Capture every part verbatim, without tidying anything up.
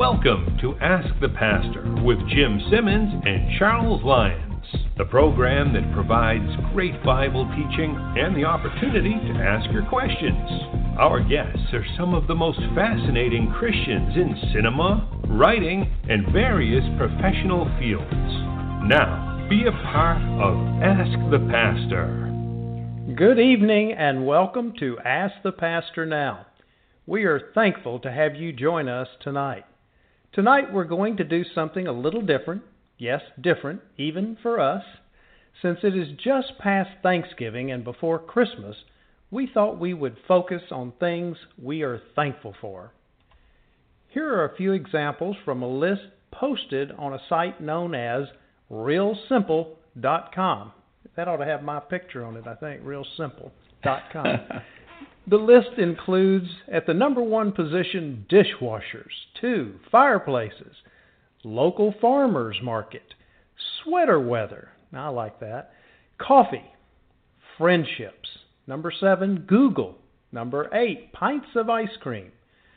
Welcome to Ask the Pastor with Jim Simmons and Charles Lyons, the program that provides great Bible teaching and the opportunity to ask your questions. Our guests are some of the most fascinating Christians in cinema, writing, and various professional fields. Now, be a part of Ask the Pastor. Good evening and welcome to Ask the Pastor Now. We are thankful to have you join us tonight. Tonight we're going to do something a little different, yes, different, even for us. Since it is just past Thanksgiving and before Christmas, we thought we would focus on things we are thankful for. Here are a few examples from a list posted on a site known as real simple dot com. That ought to have my picture on it, I think, real simple dot com. The list includes, at the number one position, dishwashers, two, fireplaces, local farmers market, sweater weather, I like that, coffee, friendships, number seven, Google, number eight, pints of ice cream,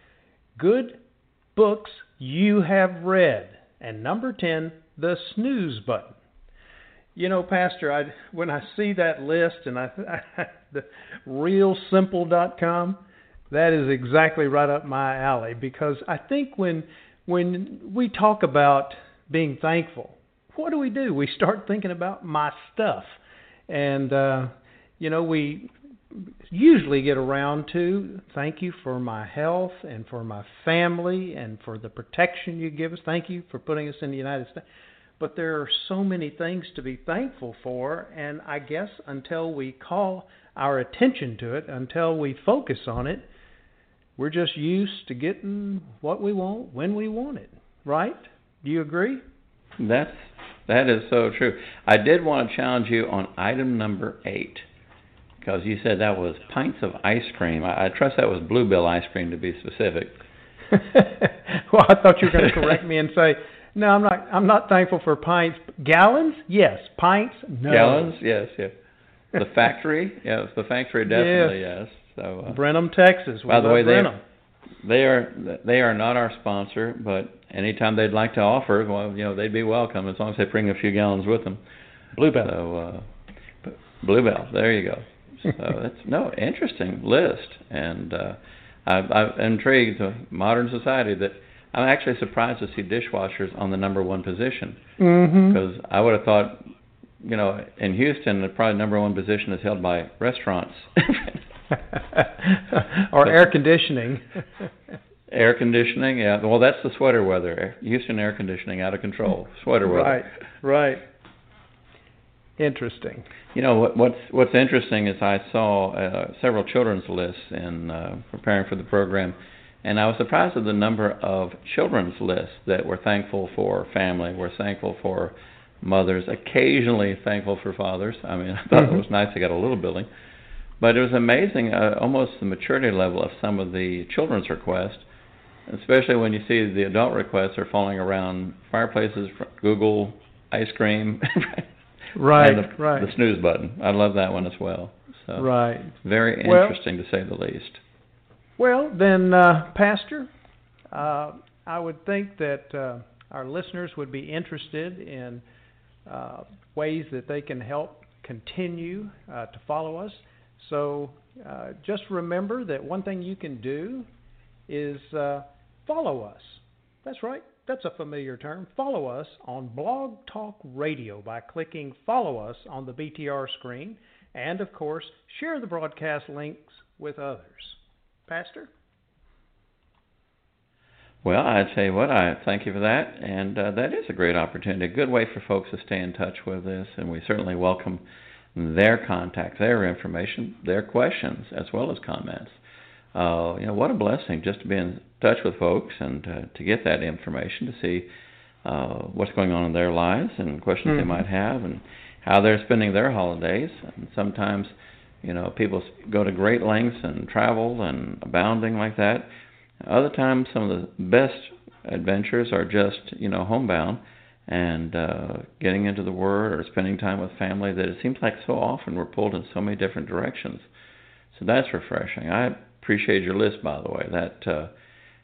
good books you have read, and number ten, the snooze button. You know, Pastor, I, when I see that list, and I, I the real simple dot com, that is exactly right up my alley, because I think when when we talk about being thankful, what do we do? We start thinking about my stuff. And, uh, you know, we usually get around to thank you for my health and for my family and for the protection you give us. Thank you for putting us in the United States. But there are so many things to be thankful for, and I guess until we call our attention to it, until we focus on it, we're just used to getting what we want when we want it, right? Do you agree? That's, that is so true. I did want to challenge you on item number eight, because you said that was pints of ice cream. I, I trust that was Bluebell ice cream, to be specific. Well, I thought you were going to correct me and say, no, I'm not. I'm not thankful for pints. Gallons, yes. Pints, no. Gallons, yes, yes. The factory, yes. The factory, definitely, yes. yes. So, uh, Brenham, Texas. We by the way, they, Brenham. they are they are not our sponsor, but anytime they'd like to offer, well, you know, they'd be welcome as long as they bring a few gallons with them. Bluebell. So, uh, Bluebell. There you go. So that's no interesting list, and uh, I've, I'm intrigued. To modern society that. I'm actually surprised to see dishwashers on the number one position, mm-hmm. because I would have thought, you know, in Houston, the probably number one position is held by restaurants. Or air conditioning. Air conditioning, yeah. Well, that's the sweater weather. Houston air conditioning, out of control. Sweater weather. Right, right. Interesting. You know, what, what's what's interesting is I saw uh, several children's lists in uh, preparing for the program. And I was surprised at the number of children's lists that were thankful for family, were thankful for mothers, occasionally thankful for fathers. I mean, I thought mm-hmm. it was nice they got a little building. But it was amazing, uh, almost the maturity level of some of the children's requests, especially when you see the adult requests are falling around fireplaces, Google, ice cream, right, and the, right. the snooze button. I love that one as well. So, right. Very well, interesting, to say the least. Well, then, uh, Pastor, uh, I would think that uh, our listeners would be interested in uh, ways that they can help continue uh, to follow us. So uh, just remember that one thing you can do is uh, follow us. That's right. That's a familiar term. Follow us on Blog Talk Radio by clicking Follow Us on the B T R screen. And, of course, share the broadcast links with others. Pastor? Well, I tell you what, I thank you for that, and uh, that is a great opportunity, a good way for folks to stay in touch with us, and we certainly welcome their contacts, their information, their questions, as well as comments. Uh, you know, what a blessing just to be in touch with folks and uh, to get that information, to see uh, what's going on in their lives and questions mm-hmm. they might have and how they're spending their holidays. And sometimes, you know, people go to great lengths and travel and abounding like that. Other times, some of the best adventures are just, you know, homebound and uh, getting into the Word or spending time with family, that it seems like so often we're pulled in so many different directions. So that's refreshing. I appreciate your list, by the way. That uh,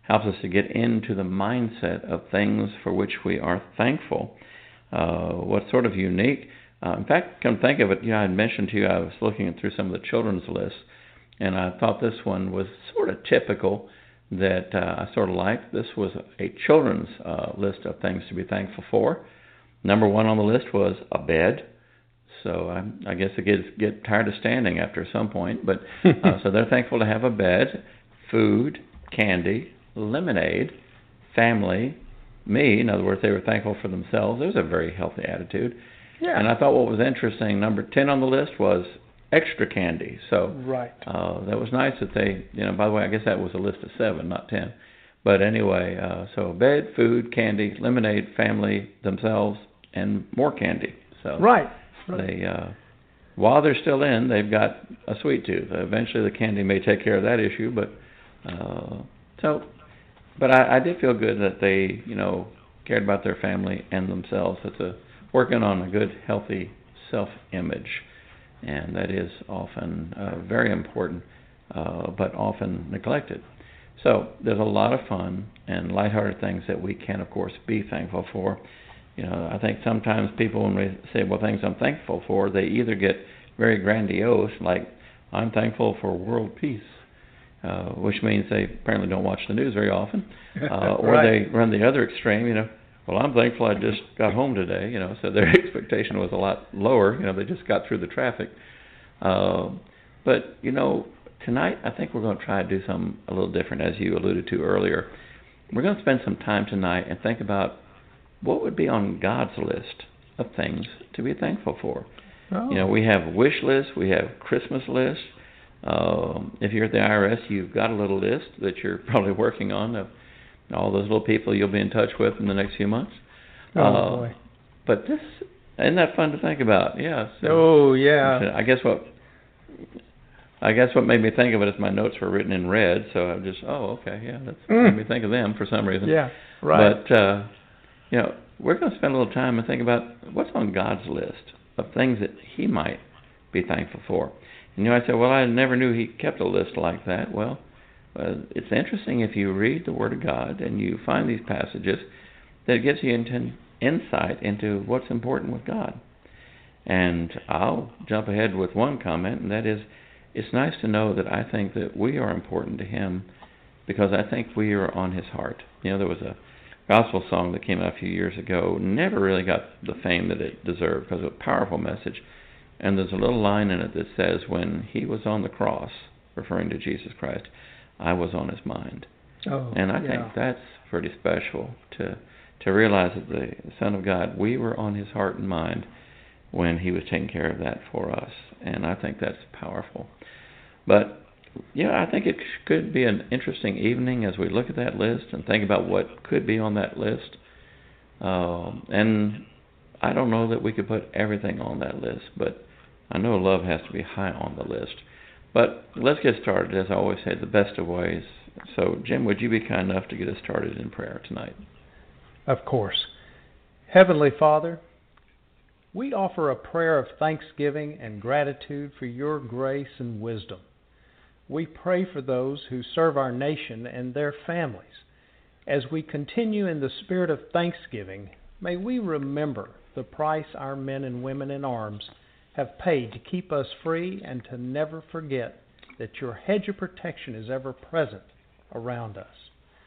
helps us to get into the mindset of things for which we are thankful. Uh, what's sort of unique, uh, in fact, come think of it, you know, I had mentioned to you I was looking through some of the children's lists, and I thought this one was sort of typical that uh, I sort of liked. This was a children's uh, list of things to be thankful for. Number one on the list was a bed. So I, I guess the kids get tired of standing after some point, but uh, so they're thankful to have a bed, food, candy, lemonade, family, me. In other words, they were thankful for themselves. It was a very healthy attitude. Yeah. And I thought what was interesting, number ten on the list was extra candy. So right. uh, that was nice that they, you know, by the way, I guess that was a list of seven, not ten. But anyway, uh, so bed, food, candy, lemonade, family, themselves, and more candy. So right. They, uh, while they're still in, they've got a sweet tooth. Eventually, the candy may take care of that issue, but uh, so. But I, I did feel good that they, you know, cared about their family and themselves. It's a working on a good, healthy self-image, and that is often uh, very important, uh, but often neglected. So there's a lot of fun and lighthearted things that we can, of course, be thankful for. You know, I think sometimes people, when we say, well, things I'm thankful for, they either get very grandiose, like, I'm thankful for world peace, uh, which means they apparently don't watch the news very often, uh, or right. they run the other extreme, you know, well, I'm thankful I just got home today, you know, so their expectation was a lot lower, you know, they just got through the traffic. Uh, but, you know, tonight I think we're going to try to do something a little different, as you alluded to earlier. We're going to spend some time tonight and think about what would be on God's list of things to be thankful for. Oh. You know, we have wish lists, we have Christmas lists. Um, if you're at the I R S, you've got a little list that you're probably working on of all those little people you'll be in touch with in the next few months. Oh, uh, boy. But this, isn't that fun to think about? Yeah. So, oh, yeah. I guess what I guess what made me think of it is my notes were written in red, so I just, oh, okay, yeah, that's mm. made me think of them for some reason. Yeah, right. But, uh, you know, we're going to spend a little time and think about what's on God's list of things that He might be thankful for. And you know, I said, well, I never knew He kept a list like that. Well, uh, it's interesting if you read the Word of God and you find these passages that it gives you in- insight into what's important with God. And I'll jump ahead with one comment, and that is, it's nice to know that I think that we are important to Him because I think we are on His heart. You know, there was a gospel song that came out a few years ago, never really got the fame that it deserved because of a powerful message. And there's a little line in it that says, when He was on the cross, referring to Jesus Christ, I was on His mind. Oh, and I yeah. think that's pretty special to to realize that the Son of God, we were on His heart and mind when He was taking care of that for us. And I think that's powerful. But yeah, I think it could be an interesting evening as we look at that list and think about what could be on that list. Um, and I don't know that we could put everything on that list, but I know love has to be high on the list. But let's get started, as I always say, the best of ways. So, Jim, would you be kind enough to get us started in prayer tonight? Of course. Heavenly Father, we offer a prayer of thanksgiving and gratitude for Your grace and wisdom. We pray for those who serve our nation and their families. As we continue in the spirit of thanksgiving, may we remember the price our men and women in arms have paid to keep us free and to never forget that Your hedge of protection is ever present around us.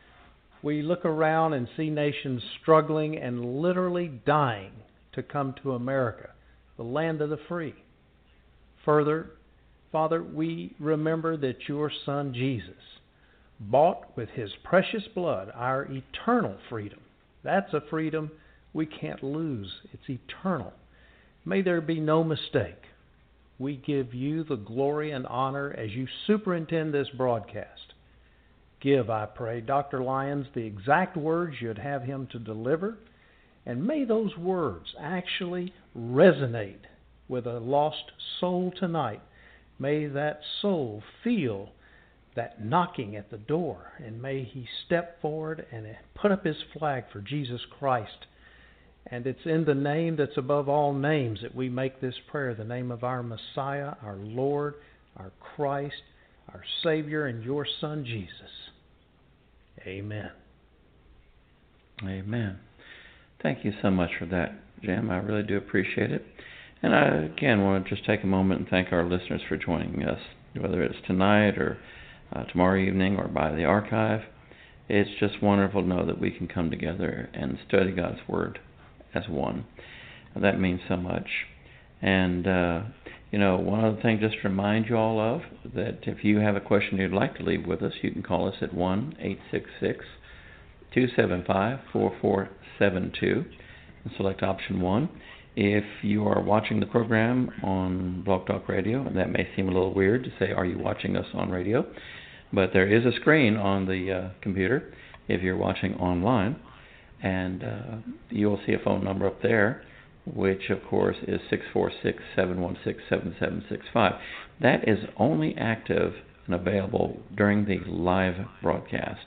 We look around and see nations struggling and literally dying to come to America, the land of the free. Further, Father, we remember that Your Son, Jesus, bought with His precious blood our eternal freedom. That's a freedom we can't lose. It's eternal. May there be no mistake. We give You the glory and honor as You superintend this broadcast. Give, I pray, Doctor Lyons the exact words You'd have him to deliver, and may those words actually resonate with a lost soul tonight. May that soul feel that knocking at the door, and may he step forward and put up his flag for Jesus Christ. And it's in the name that's above all names that we make this prayer, the name of our Messiah, our Lord, our Christ, our Savior, and Your Son, Jesus. Amen. Amen. Thank you so much for that, Jim. I really do appreciate it. And I, again, want to just take a moment and thank our listeners for joining us, whether it's tonight or uh, tomorrow evening or by the archive. It's just wonderful to know that we can come together and study God's Word as one. And that means so much. And, uh, you know, one other thing just to remind you all of, that if you have a question you'd like to leave with us, you can call us at one eight six six, two seven five, four four seven two and select option one. If you are watching the program on Blog Talk Radio, and that may seem a little weird to say, are you watching us on radio? But there is a screen on the uh, computer if you're watching online, and uh, you'll see a phone number up there, which of course is six four six, seven one six, seven seven six five. That is only active and available during the live broadcast.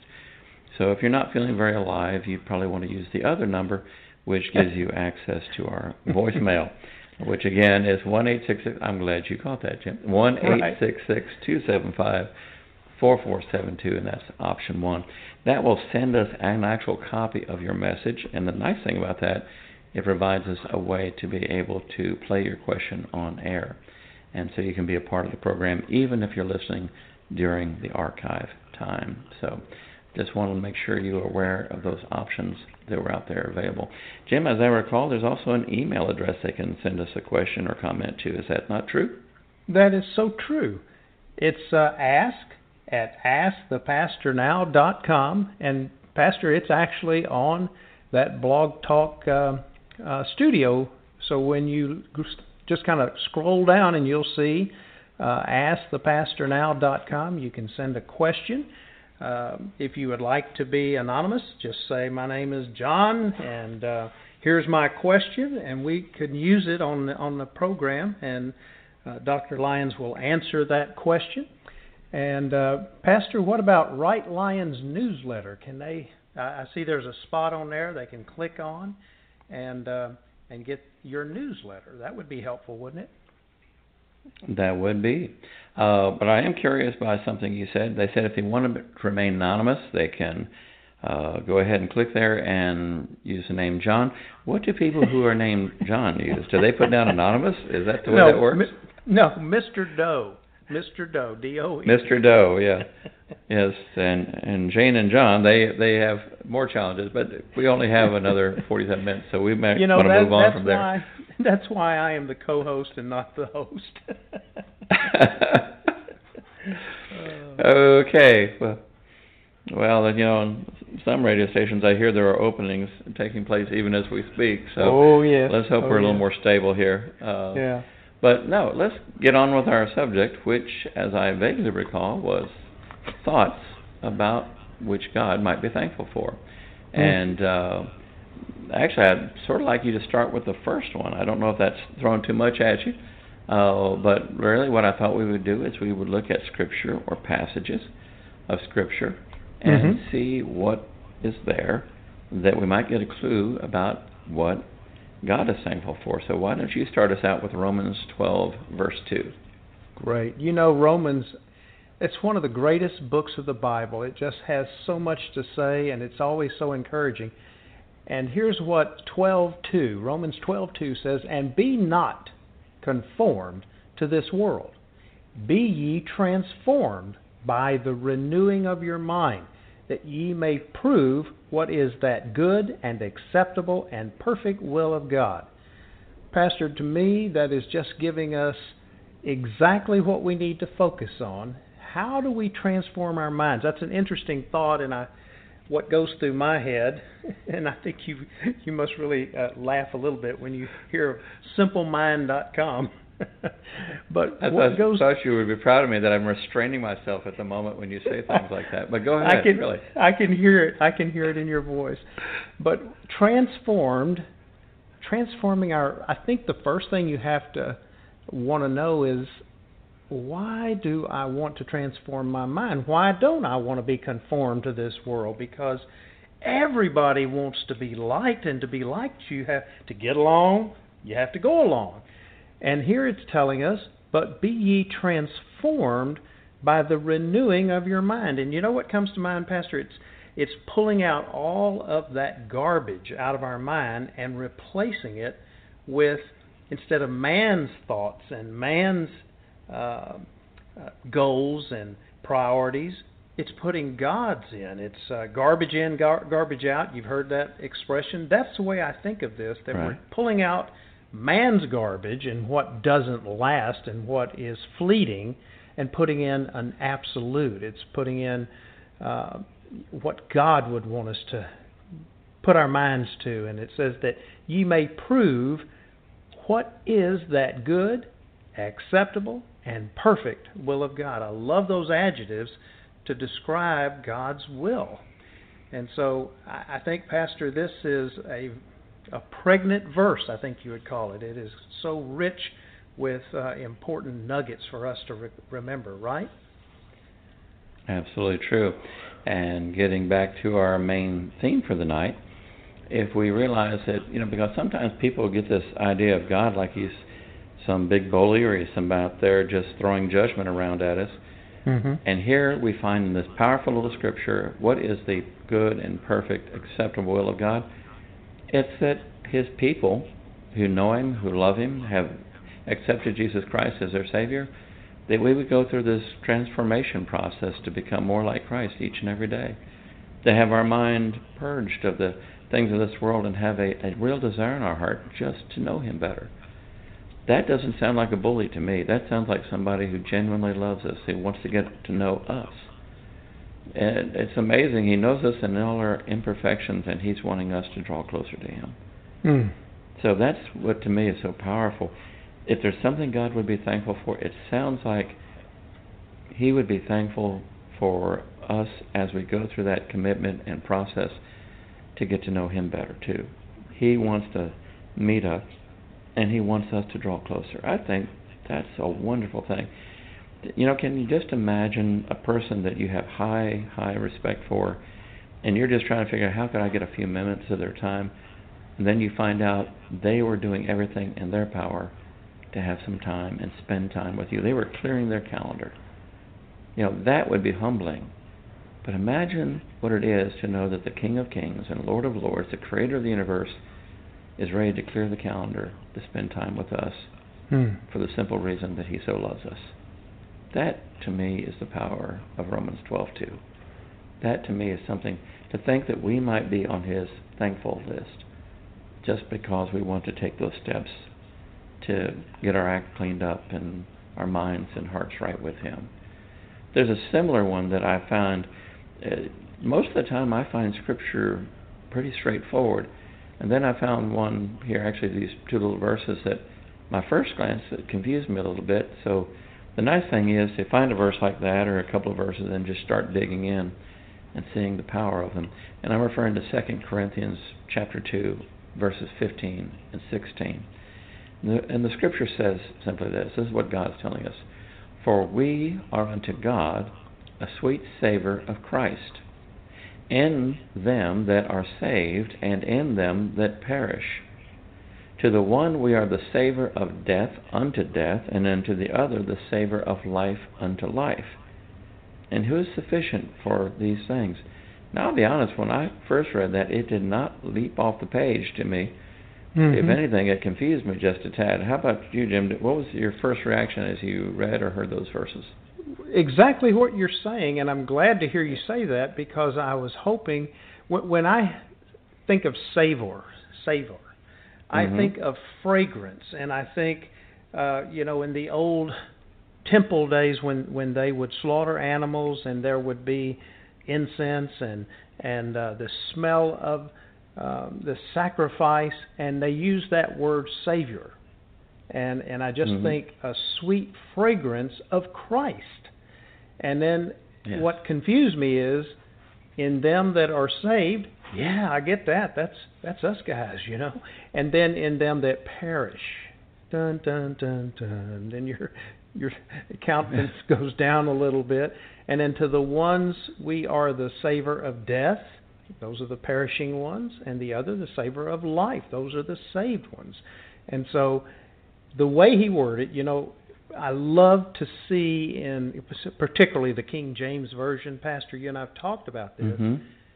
So if you're not feeling very alive, you probably want to use the other number, which gives you access to our voicemail, which again is one eight six six, I'm glad you caught that, Jim, one eight six six, two seven five, four four seven two, and that's option one. That will send us an actual copy of your message, and the nice thing about that, it provides us a way to be able to play your question on air. And so you can be a part of the program even if you're listening during the archive time. So just wanted to make sure you were aware of those options that were out there available. Jim, as I recall, there's also an email address they can send us a question or comment to. Is that not true? That is so true. It's uh, ask at ask the pastor now dot com. And, Pastor, it's actually on that Blog Talk uh, uh, studio. So when you just kind of scroll down and you'll see uh, ask the pastor now dot com, you can send a question. Uh, if you would like to be anonymous, just say, my name is John, and uh, here's my question, and we can use it on the, on the program, and uh, Doctor Lyons will answer that question. And, uh, Pastor, what about Right Lions newsletter? Can they, I, I see there's a spot on there they can click on and, uh, and get your newsletter. That would be helpful, wouldn't it? That would be. Uh, but I am curious by something you said. They said if they want to remain anonymous, they can uh, go ahead and click there and use the name John. What do people who are named John use? Do they put down anonymous? Is that the way no, that works? Mi- no, Mister Doe. Mister Doe, D O E. Mister Doe, yeah. Yes, and and Jane and John, they they have more challenges, but we only have another forty-seven minutes, so we may you know, want to that, move on that's from why, there. That's why I am the co-host and not the host. Okay, well, well, you know, on some radio stations I hear there are openings taking place even as we speak, so oh, yes. let's hope oh, we're a little yes. more stable here. Uh, yeah. But no, let's get on with our subject, which, as I vaguely recall, was thoughts about which God might be thankful for. Mm. And uh, actually, I'd sort of like you to start with the first one. I don't know if that's thrown too much at you, uh, but really what I thought we would do is we would look at Scripture or passages of Scripture and mm-hmm. see what is there that we might get a clue about what God is thankful for. So why don't you start us out with Romans twelve, verse two. Great. You know, Romans, it's one of the greatest books of the Bible. It just has so much to say, and it's always so encouraging. And here's what twelve two, Romans twelve two says, and be not conformed to this world. Be ye transformed by the renewing of your mind, that ye may prove what is that good and acceptable and perfect will of God. Pastor, to me, that is just giving us exactly what we need to focus on. How do we transform our minds? That's an interesting thought, and I, what goes through my head, and I think you you must really uh, laugh a little bit when you hear of simple mind dot com. But I what thought, goes, thought you would be proud of me that I'm restraining myself at the moment when you say things like that. But go ahead, I can, really. I can hear it. I can hear it in your voice. But transformed, transforming our. I think the first thing you have to want to know is, why do I want to transform my mind? Why don't I want to be conformed to this world? Because everybody wants to be liked, and to be liked, you have to get along. You have to go along. And here it's telling us, but be ye transformed by the renewing of your mind. And you know what comes to mind, Pastor? It's It's pulling out all of that garbage out of our mind and replacing it with, instead of man's thoughts and man's uh, uh, goals and priorities, it's putting God's in. It's uh, garbage in, gar- garbage out. You've heard that expression. That's the way I think of this, that right. we're pulling out man's garbage and what doesn't last and what is fleeting and putting in an absolute. It's putting in uh, what God would want us to put our minds to. And it says that ye may prove what is that good, acceptable, and perfect will of God. I love those adjectives to describe God's will. And so I think, Pastor, this is a a pregnant verse, I think you would call it. It is so rich with uh, important nuggets for us to re- remember, right? Absolutely true. And getting back to our main theme for the night, if we realize that, you know, because sometimes people get this idea of God like he's some big bully or he's somebody out there just throwing judgment around at us. Mm-hmm. And here we find in this powerful little scripture, what is the good and perfect, acceptable will of God? It's that his people who know him, who love him, have accepted Jesus Christ as their Savior, that we would go through this transformation process to become more like Christ each and every day. To have our mind purged of the things of this world and have a, a real desire in our heart just to know him better. That doesn't sound like a bully to me. That sounds like somebody who genuinely loves us, who wants to get to know us. And it's amazing. He knows us in all our imperfections, and he's wanting us to draw closer to him. Mm. So that's what to me is so powerful. If there's something God would be thankful for, it sounds like he would be thankful for us as we go through that commitment and process to get to know him better too. He wants to meet us, and he wants us to draw closer. I think that's a wonderful thing. You know, can you just imagine a person that you have high, high respect for, and you're just trying to figure out how could I get a few minutes of their time, and then you find out they were doing everything in their power to have some time and spend time with you. They were clearing their calendar. You know, that would be humbling. But imagine what it is to know that the King of Kings and Lord of Lords, the Creator of the universe, is ready to clear the calendar to spend time with us mm. for the simple reason that he so loves us. That, to me, is the power of Romans twelve two. That, to me, is something to think that we might be on his thankful list just because we want to take those steps to get our act cleaned up and our minds and hearts right with him. There's a similar one that I found. Uh, most of the time I find Scripture pretty straightforward. And then I found one here, actually these two little verses that my first glance that confused me a little bit. So the nice thing is to find a verse like that or a couple of verses and just start digging in and seeing the power of them. And I'm referring to Second Corinthians chapter two, verses fifteen and sixteen. And the, and the Scripture says simply this. This is what God is telling us. For we are unto God a sweet savor of Christ, in them that are saved, and in them that perish. To the one we are the savor of death unto death, and unto the other the savor of life unto life. And who is sufficient for these things? Now, I'll be honest, when I first read that, it did not leap off the page to me. Mm-hmm. If anything, it confused me just a tad. How about you, Jim? What was your first reaction as you read or heard those verses? Exactly what you're saying, and I'm glad to hear you say that because I was hoping, when I think of savor, savor, I mm-hmm. think of fragrance, and I think, uh, you know, in the old temple days when, when they would slaughter animals and there would be incense and, and uh, the smell of um, the sacrifice, and they use that word Savior. And and I just mm-hmm. think a sweet fragrance of Christ. And then yes. what confused me is, in them that are saved, yeah, I get that. That's that's us guys, you know. And then in them that perish, dun dun dun dun. Then your your countenance goes down a little bit. And then to the ones we are the savor of death. Those are the perishing ones, and the other the savor of life. Those are the saved ones. And so the way he worded it, you know, I love to see in particularly the King James Version, Pastor, you and I have talked about this, mm-hmm.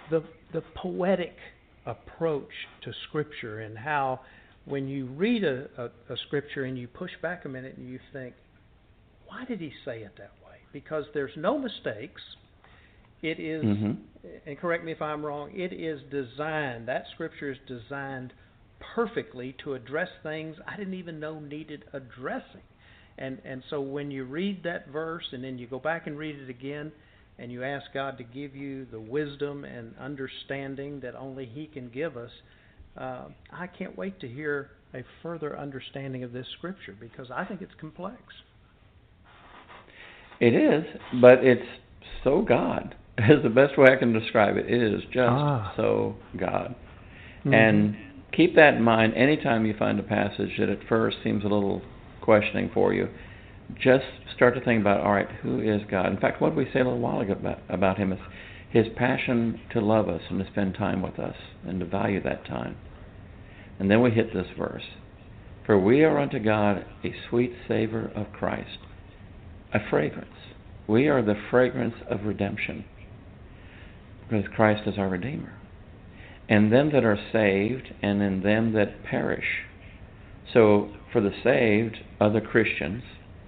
the the poetic approach to Scripture, and how when you read a, a, a Scripture and you push back a minute and you think, why did he say it that way? Because there's no mistakes. It is, mm-hmm. and correct me if I'm wrong, it is designed, that Scripture is designed perfectly to address things I didn't even know needed addressing. And and so when you read that verse and then you go back and read it again and you ask God to give you the wisdom and understanding that only He can give us, uh, I can't wait to hear a further understanding of this Scripture, because I think it's complex. It is, but it's so God. Is the best way I can describe it. It is just ah. so God. Mm-hmm. And keep that in mind anytime you find a passage that at first seems a little questioning for you. Just start to think about, all right, who is God? In fact, what did we say a little while ago about, about Him is His passion to love us and to spend time with us and to value that time. And then we hit this verse. For we are unto God a sweet savor of Christ, a fragrance. We are the fragrance of redemption, because Christ is our Redeemer. And them that are saved, and in them that perish. So for the saved, other Christians,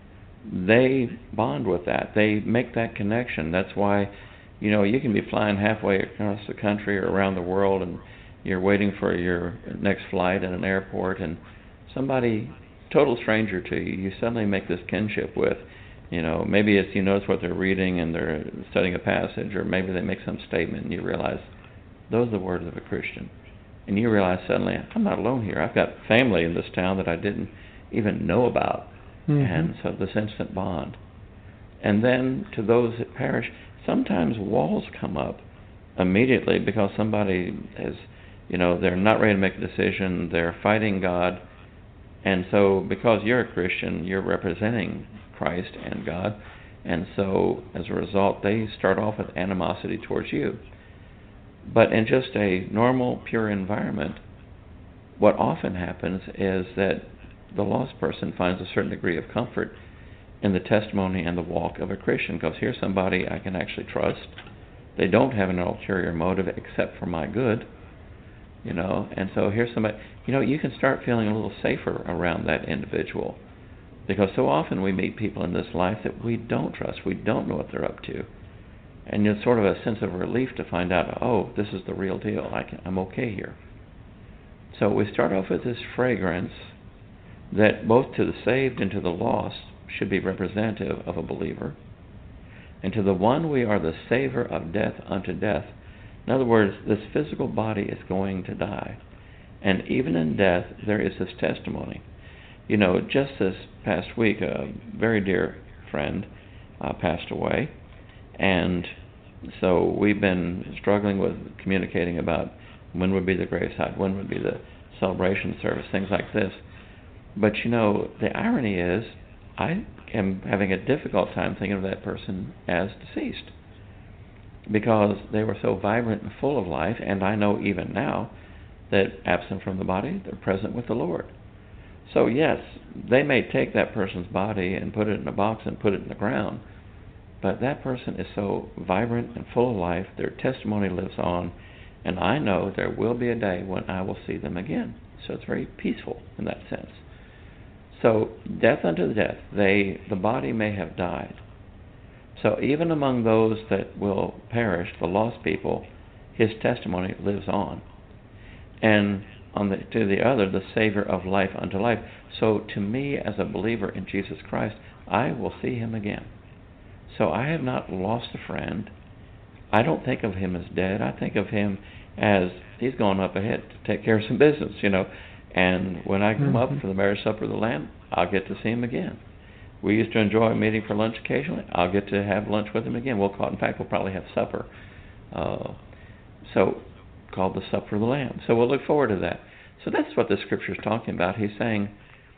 they bond with that. They make that connection. That's why, you know, you can be flying halfway across the country or around the world, and you're waiting for your next flight at an airport, and somebody, total stranger to you, you suddenly make this kinship with. You know, maybe it's you notice what they're reading and they're studying a passage, or maybe they make some statement and you realize those are the words of a Christian. And you realize suddenly, I'm not alone here. I've got family in this town that I didn't even know about. Mm-hmm. And so this instant bond. And then to those that perish, sometimes walls come up immediately because somebody is, you know, they're not ready to make a decision. They're fighting God. And so because you're a Christian, you're representing Christ and God, and so as a result they start off with animosity towards you. But in just a normal, pure environment, what often happens is that the lost person finds a certain degree of comfort in the testimony and the walk of a Christian, because here's somebody I can actually trust. They don't have an ulterior motive except for my good, you know, and so here's somebody, you know, you can start feeling a little safer around that individual. Because so often we meet people in this life that we don't trust. We don't know what they're up to. And it's sort of a sense of relief to find out, oh, this is the real deal. I can, I'm okay here. So we start off with this fragrance that both to the saved and to the lost should be representative of a believer. And to the one we are the savor of death unto death. In other words, this physical body is going to die. And even in death, there is this testimony. You know, just this past week, a very dear friend uh, passed away, and so we've been struggling with communicating about when would be the graveside, when would be the celebration service, things like this. But you know, the irony is, I am having a difficult time thinking of that person as deceased, because they were so vibrant and full of life, and I know even now that absent from the body, they're present with the Lord. So yes, they may take that person's body and put it in a box and put it in the ground, but that person is so vibrant and full of life, their testimony lives on, and I know there will be a day when I will see them again. So it's very peaceful in that sense. So death unto death, they the body may have died. So even among those that will perish, the lost people, his testimony lives on. And on the, to the other, the Savior of life unto life. So to me, as a believer in Jesus Christ, I will see him again. So I have not lost a friend. I don't think of him as dead. I think of him as he's gone up ahead to take care of some business, you know. And when I come mm-hmm. up for the marriage supper of the Lamb, I'll get to see him again. We used to enjoy meeting for lunch occasionally. I'll get to have lunch with him again. We'll call, in fact, we'll probably have supper. Uh, so called the Supper of the Lamb. So we'll look forward to that. So that's what the Scripture is talking about. He's saying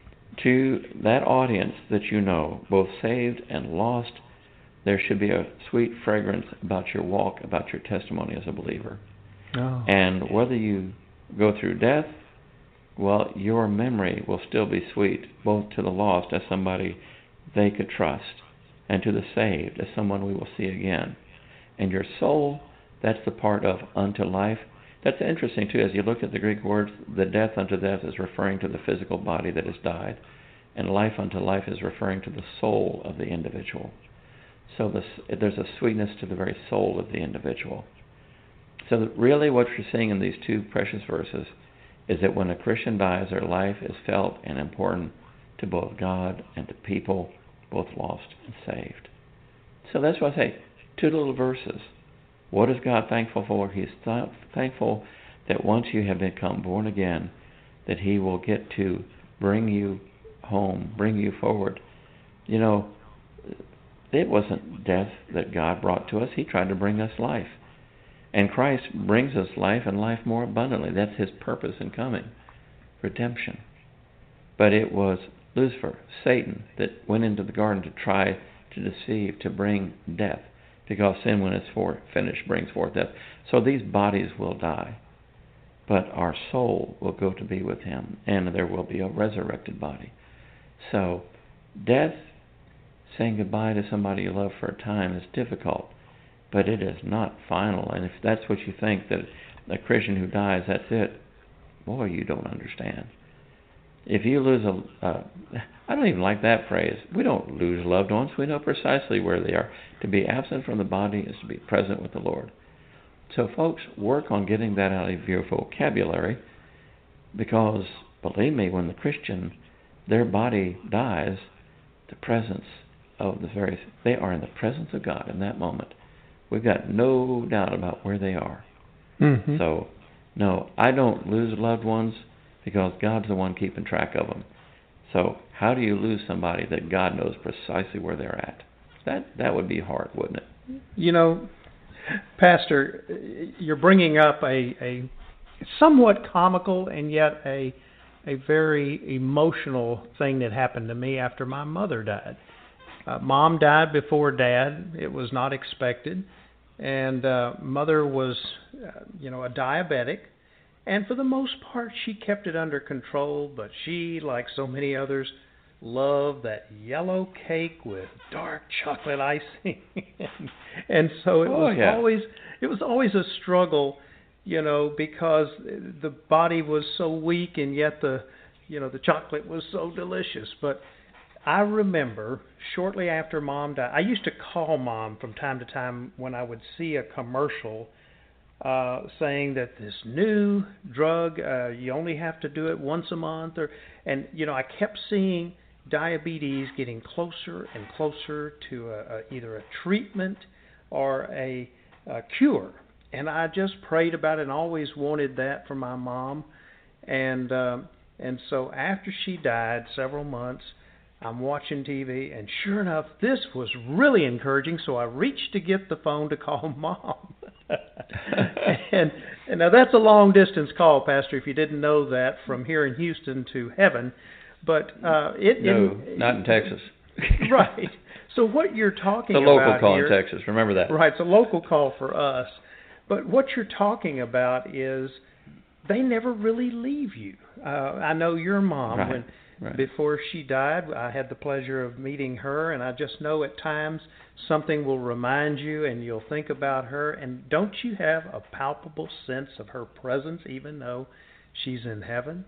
to that audience that you know, both saved and lost, there should be a sweet fragrance about your walk, about your testimony as a believer. Oh. And whether you go through death, well, your memory will still be sweet, both to the lost as somebody they could trust, and to the saved as someone we will see again. And your soul That's the part of unto life. That's interesting, too, as you look at the Greek words, the death unto death is referring to the physical body that has died, and life unto life is referring to the soul of the individual. So this, there's a sweetness to the very soul of the individual. So really what you're seeing in these two precious verses is that when a Christian dies, their life is felt and important to both God and to people, both lost and saved. So that's why I say, two little verses. What is God thankful for? He's th- thankful that once you have become born again, that He will get to bring you home, bring you forward. You know, it wasn't death that God brought to us. He tried to bring us life. And Christ brings us life and life more abundantly. That's His purpose in coming, redemption. But it was Lucifer, Satan, that went into the garden to try to deceive, to bring death, because sin, when it's for, finished, brings forth death. So these bodies will die, but our soul will go to be with Him, and there will be a resurrected body. So death, saying goodbye to somebody you love for a time, is difficult. But it is not final. And if that's what you think, that a Christian who dies, that's it, boy, you don't understand. If you lose a... Uh, I don't even like that phrase. We don't lose loved ones. We know precisely where they are. To be absent from the body is to be present with the Lord. So, folks, work on getting that out of your vocabulary, because, believe me, when the Christian, their body dies, the presence of the very... They are in the presence of God in that moment. We've got no doubt about where they are. Mm-hmm. So, no, I don't lose loved ones because God's the one keeping track of them. So, how do you lose somebody that God knows precisely where they're at? That that would be hard, wouldn't it? You know, Pastor, you're bringing up a, a somewhat comical and yet a a very emotional thing that happened to me after my mother died. Uh, Mom died before Dad. It was not expected. And uh, Mother was, uh, you know, a diabetic. And for the most part, she kept it under control. But she, like so many others, loved that yellow cake with dark chocolate icing. And so it oh, was yeah. always it was always a struggle, you know, because the body was so weak, and yet the, you know, the chocolate was so delicious. But I remember shortly after Mom died, I used to call Mom from time to time when I would see a commercial uh, saying that this new drug, uh, you only have to do it once a month. or And, you know, I kept seeing diabetes getting closer and closer to a, a, either a treatment or a, a cure. And I just prayed about it and always wanted that for my mom. And um, and so after she died, several months, I'm watching T V, and sure enough, this was really encouraging, so I reached to get the phone to call Mom. and, and now that's a long-distance call, Pastor, if you didn't know that, from here in Houston to heaven. But uh, it... No, in, not in Texas. Right. So what you're talking about... It's a local about call here, in Texas, remember that. Right, it's a local call for us. But what you're talking about is they never really leave you. Uh, I know your mom, right. when... Right. Before she died, I had the pleasure of meeting her, and I just know at times something will remind you and you'll think about her. And don't you have a palpable sense of her presence even though she's in heaven?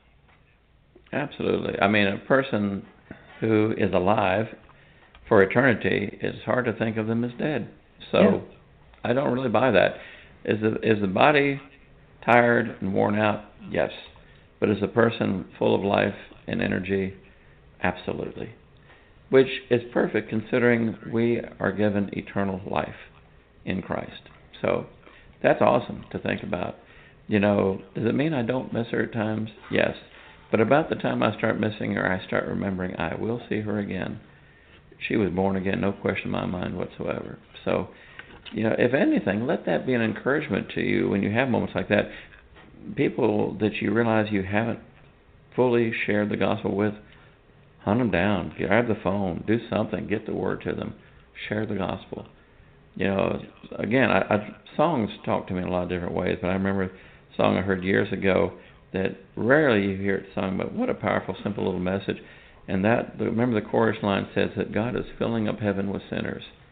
Absolutely. I mean, a person who is alive for eternity, it's hard to think of them as dead. So yeah. I don't really buy that. Is the, is the body tired and worn out? Yes. But is the person full of life and energy? Absolutely. Which is perfect considering we are given eternal life in Christ. So that's awesome to think about. You know, does it mean I don't miss her at times? Yes. But about the time I start missing her, I start remembering I will see her again. She was born again, no question in my mind whatsoever. So, you know, if anything, let that be an encouragement to you when you have moments like that. People that you realize you haven't fully shared the gospel with, hunt them down, grab the phone, do something, get the word to them, share the gospel. You know, again, I, I, songs talk to me in a lot of different ways, but I remember a song I heard years ago that rarely you hear it sung, but what a powerful, simple little message. And that, remember the chorus line says that God is filling up heaven with sinners.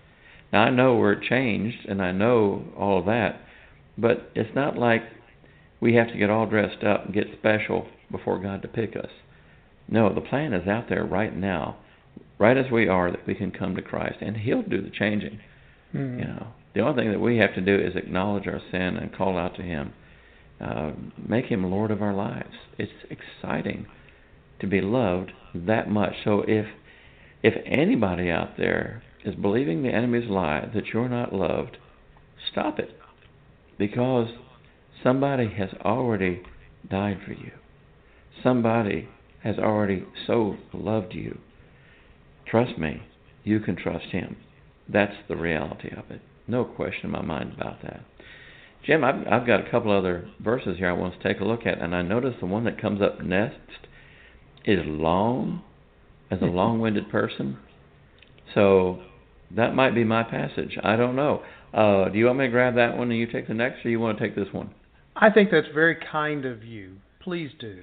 Now, I know we're changed, and I know all of that, but it's not like we have to get all dressed up and get special before God to pick us. No, the plan is out there right now, right as we are, that we can come to Christ, and He'll do the changing. Mm-hmm. You know, the only thing that we have to do is acknowledge our sin and call out to Him. Uh, make Him Lord of our lives. It's exciting to be loved that much. So if if anybody out there is believing the enemy's lie that you're not loved, stop it, because somebody has already died for you. Somebody has already so loved you. Trust me, you can trust Him. That's the reality of it. No question in my mind about that. Jim, I've, I've got a couple other verses here I want to take a look at, and I notice the one that comes up next is long, as a long-winded person. So that might be my passage. I don't know. Uh, do you want me to grab that one and you take the next, or you want to take this one? I think that's very kind of you. Please do.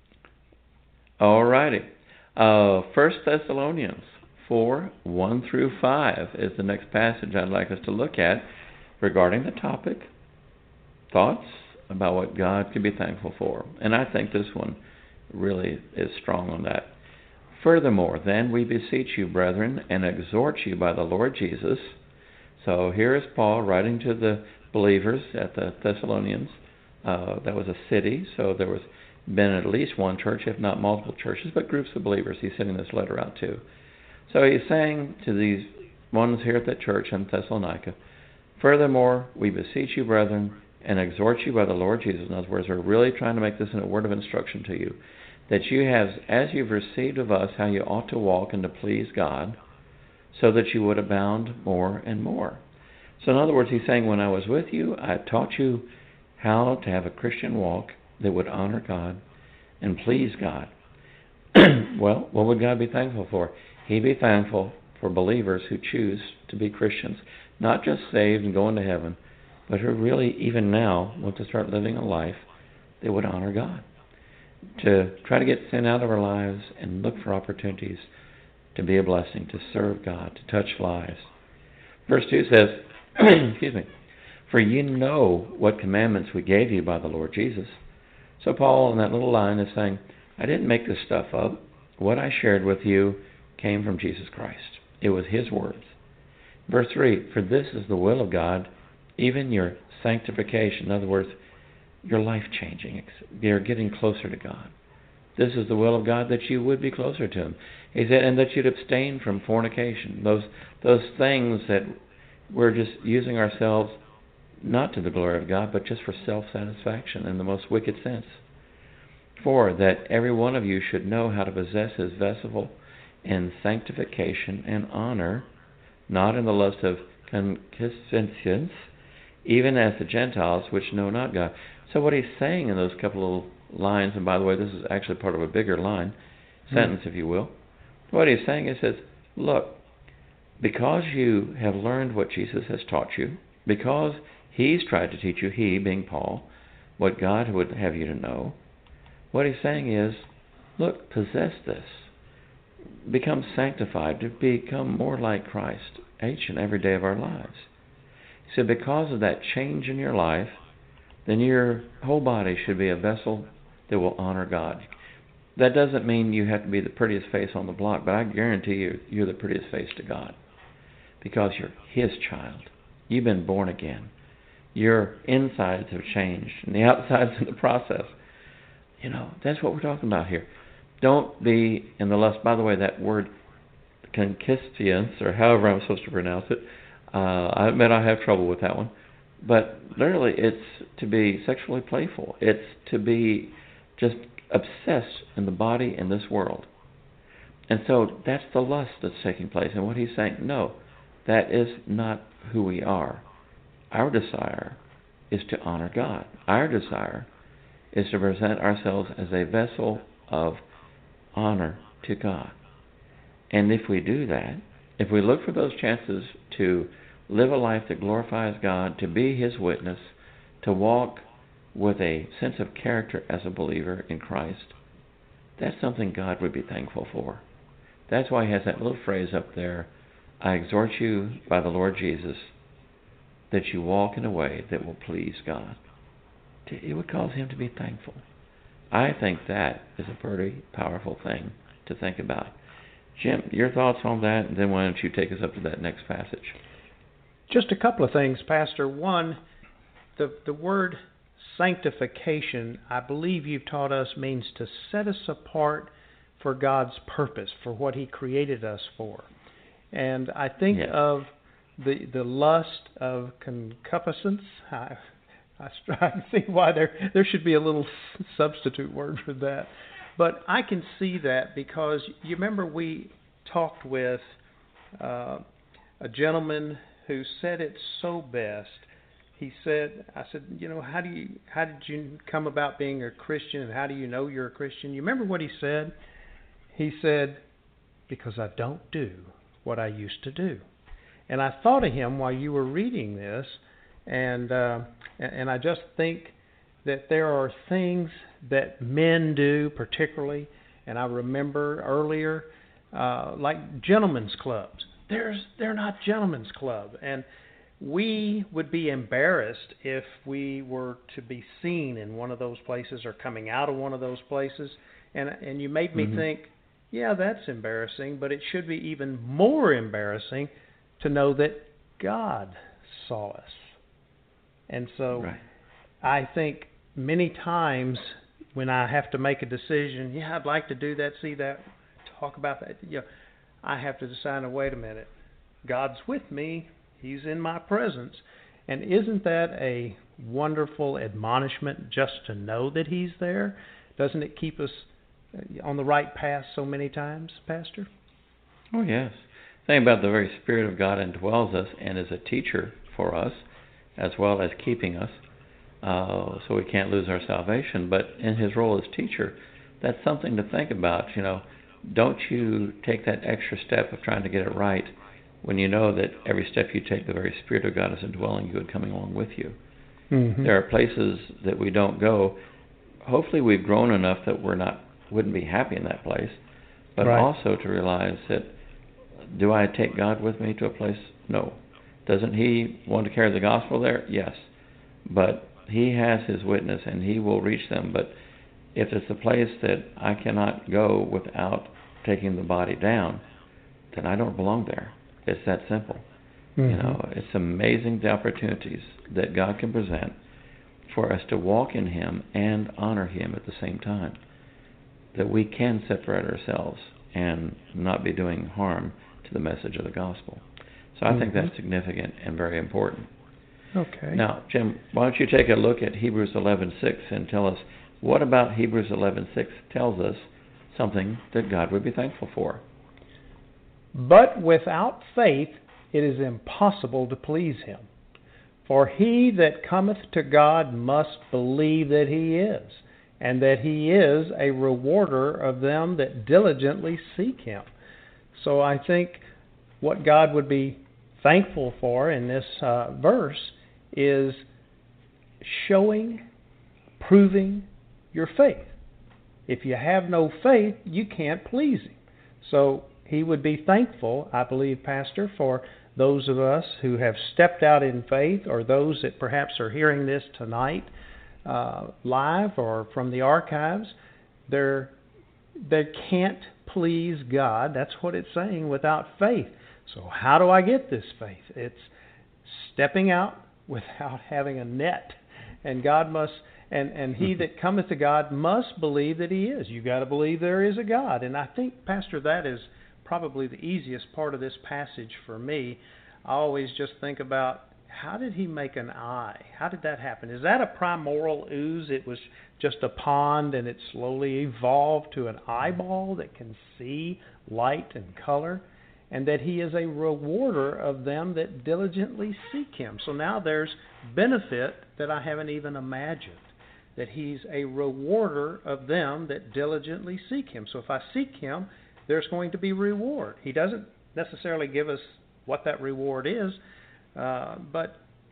All righty. Uh, First Thessalonians four, one through five is the next passage I'd like us to look at regarding the topic, thoughts about what God can be thankful for. And I think this one really is strong on that. Furthermore, then we beseech you, brethren, and exhort you by the Lord Jesus. So here is Paul writing to the believers at the Thessalonians. Uh, that was a city, so there was been at least one church, if not multiple churches, but groups of believers he's sending this letter out to. So he's saying to these ones here at that church in Thessalonica, furthermore, we beseech you, brethren, and exhort you by the Lord Jesus. In other words, we're really trying to make this in a word of instruction to you, that you have, as you've received of us, how you ought to walk and to please God, so that you would abound more and more. So in other words, he's saying, when I was with you, I taught you how to have a Christian walk that would honor God and please God. Well, what would God be thankful for? He'd be thankful for believers who choose to be Christians, not just saved and going to heaven, but who really, even now, want to start living a life that would honor God. To try to get sin out of our lives and look for opportunities to be a blessing, to serve God, to touch lives. Verse two says, excuse me, for you know what commandments we gave you by the Lord Jesus. So Paul, in that little line, is saying, I didn't make this stuff up. What I shared with you came from Jesus Christ. It was His words. Verse three, for this is the will of God, even your sanctification. In other words, your life changing. You're getting closer to God. This is the will of God, that you would be closer to Him. He said, and that you'd abstain from fornication. Those those things that we're just using ourselves not to the glory of God, but just for self-satisfaction in the most wicked sense. For that every one of you should know how to possess his vessel in sanctification and honor, not in the lust of concupiscence, even as the Gentiles which know not God. So what he's saying in those couple of lines, and by the way, this is actually part of a bigger line, sentence, mm. if you will. What he's saying is, says, look, because you have learned what Jesus has taught you, because He's tried to teach you, He, being Paul, what God would have you to know, what he's saying is, look, possess this. Become sanctified, to become more like Christ each and every day of our lives. He said, because of that change in your life, then your whole body should be a vessel that will honor God. That doesn't mean you have to be the prettiest face on the block, but I guarantee you, you're the prettiest face to God, because you're His child. You've been born again. Your insides have changed, and the outside's in the process. You know, that's what we're talking about here. Don't be in the lust. By the way, that word concupiscence, or however I'm supposed to pronounce it, uh, I admit I have trouble with that one. But literally, it's to be sexually playful. It's to be just obsessed in the body in this world. And so that's the lust that's taking place. And what he's saying, no, that is not who we are. Our desire is to honor God. Our desire is to present ourselves as a vessel of honor to God. And if we do that, if we look for those chances to live a life that glorifies God, to be His witness, to walk with a sense of character as a believer in Christ, that's something God would be thankful for. That's why He has that little phrase up there, I exhort you by the Lord Jesus that you walk in a way that will please God. It would cause him to be thankful. I think that is a pretty powerful thing to think about. Jim, your thoughts on that, and then why don't you take us up to that next passage? Just a couple of things, Pastor. One, the, the word sanctification, I believe you've taught us, means to set us apart for God's purpose, for what he created us for. And I think yes. of the the lust of concupiscence. I, I, I can see why there there should be a little substitute word for that. But I can see that because you remember we talked with uh, a gentleman who said it so best. He said, I said, you know, how do you how did you come about being a Christian, and how do you know you're a Christian? You remember what he said? He said, because I don't do what I used to do. And I thought of him while you were reading this, and uh, and I just think that there are things that men do particularly, and I remember earlier, uh, like gentlemen's clubs. There's they're not gentlemen's club, and we would be embarrassed if we were to be seen in one of those places or coming out of one of those places. And and you made me mm-hmm. think, yeah, that's embarrassing, but it should be even more embarrassing to know that God saw us. And so right. I think many times when I have to make a decision, yeah, I'd like to do that, see that, talk about that, you know, I have to decide, oh, wait a minute, God's with me, he's in my presence. And isn't that a wonderful admonishment just to know that he's there? Doesn't it keep us on the right path so many times, Pastor? Oh, yes. Think about the very Spirit of God indwells us and is a teacher for us as well as keeping us, uh, so we can't lose our salvation. But in his role as teacher, that's something to think about. You know, don't you take that extra step of trying to get it right when you know that every step you take, the very Spirit of God is indwelling you and coming along with you. Mm-hmm. There are places that we don't go. Hopefully we've grown enough that we're not wouldn't be happy in that place, but right. also to realize that, do I take God with me to a place? No. Doesn't he want to carry the gospel there? Yes. But he has his witness and he will reach them. But if it's a place that I cannot go without taking the body down, then I don't belong there. It's that simple. Mm-hmm. You know, it's amazing the opportunities that God can present for us to walk in him and honor him at the same time, that we can separate ourselves and not be doing harm to the message of the gospel. So I mm-hmm. think that's significant and very important. Okay. Now, Jim, why don't you take a look at Hebrews eleven six and tell us what about Hebrews eleven six tells us something that God would be thankful for. But without faith it is impossible to please him. For he that cometh to God must believe that he is, and that he is a rewarder of them that diligently seek him. So I think what God would be thankful for in this uh, verse is showing, proving your faith. If you have no faith, you can't please him. So he would be thankful, I believe, Pastor, for those of us who have stepped out in faith, or those that perhaps are hearing this tonight, Uh, live or from the archives. They're, they can't please God. That's what it's saying, without faith. So how do I get this faith? It's stepping out without having a net. And God must, and, and he that cometh to God must believe that he is. You've got to believe there is a God. And I think, Pastor, that is probably the easiest part of this passage for me. I always just think about, how did he make an eye? How did that happen? Is that a primordial ooze? It was just a pond and it slowly evolved to an eyeball that can see light and color, and that he is a rewarder of them that diligently seek him. So now there's benefit that I haven't even imagined, that he's a rewarder of them that diligently seek him. So if I seek him, there's going to be reward. He doesn't necessarily give us what that reward is, Uh, but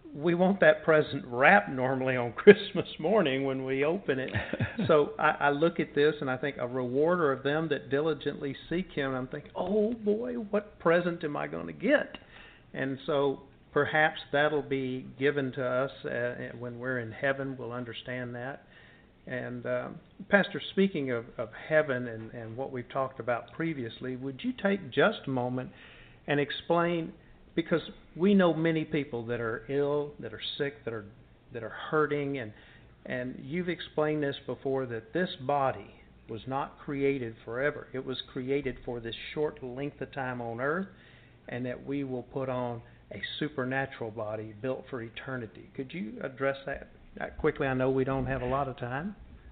we want that present wrapped normally on Christmas morning when we open it. So I, I look at this and I think, a rewarder of them that diligently seek Him. I'm thinking, oh boy, what present am I going to get? And so perhaps that'll be given to us uh, when we're in heaven. We'll understand that. And um, Pastor, speaking of, of heaven and, and what we've talked about previously, would you take just a moment and explain, because we know many people that are ill, that are sick, that are that are hurting, and and you've explained this before, that this body was not created forever. It was created for this short length of time on earth, and that we will put on a supernatural body built for eternity. Could you address that quickly? I know we don't have a lot of time.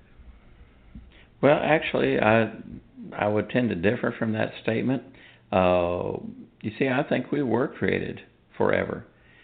Well, actually, I I would tend to differ from that statement. Uh, you see, I think we were created forever.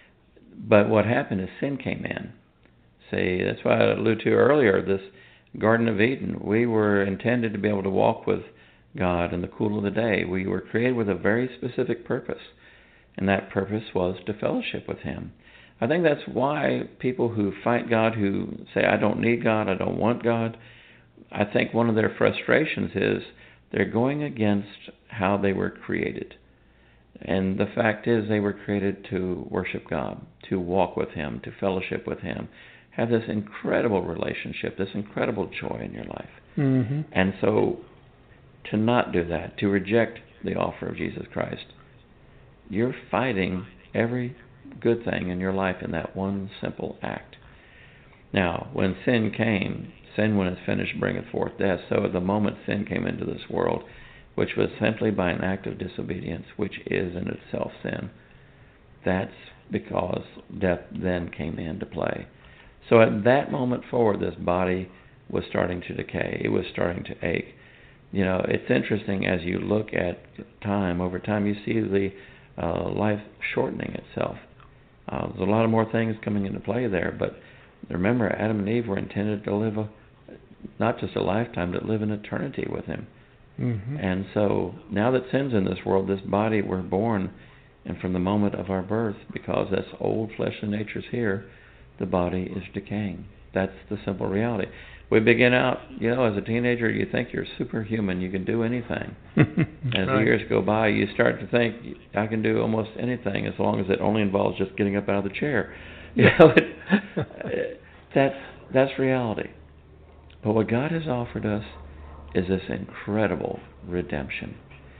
But what happened is sin came in. See, that's why I alluded to earlier, this Garden of Eden. We were intended to be able to walk with God in the cool of the day. We were created with a very specific purpose, and that purpose was to fellowship with Him. I think that's why people who fight God, who say, I don't need God, I don't want God, I think one of their frustrations is they're going against how they were created. And the fact is, they were created to worship God, to walk with Him, to fellowship with Him, have this incredible relationship, this incredible joy in your life. Mm-hmm. And so to not do that, to reject the offer of Jesus Christ, you're fighting every good thing in your life in that one simple act. Now, when sin came, sin when it's finished bringeth forth death. So at the moment sin came into this world, which was simply by an act of disobedience, which is in itself sin, that's because death then came into play. So at that moment forward, this body was starting to decay. It was starting to ache. You know, it's interesting as you look at time, over time you see the uh, life shortening itself. Uh, there's a lot of more things coming into play there, but remember, Adam and Eve were intended to live a, not just a lifetime, but live an eternity with Him. Mm-hmm. And so now that sin's in this world, this body, we're born, and from the moment of our birth, because that's old flesh and nature's here, the body is decaying. That's the simple reality. We begin out, you know, as a teenager, you think you're superhuman, you can do anything. As right. the years go by, you start to think, I can do almost anything as long as it only involves just getting up out of the chair. You know, it, that's, that's reality. But what God has offered us is this incredible redemption.